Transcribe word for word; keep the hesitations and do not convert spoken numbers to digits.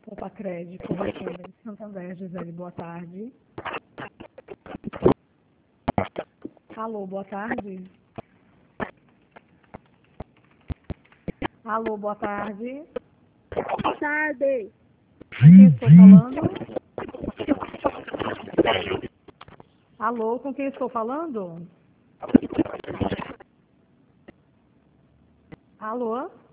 Opa, Crédito, Correspondente Santander, Gisele, boa tarde. Alô, boa tarde. Alô, boa tarde. Boa tarde. Com quem estou falando? Alô, com quem estou falando? Alô?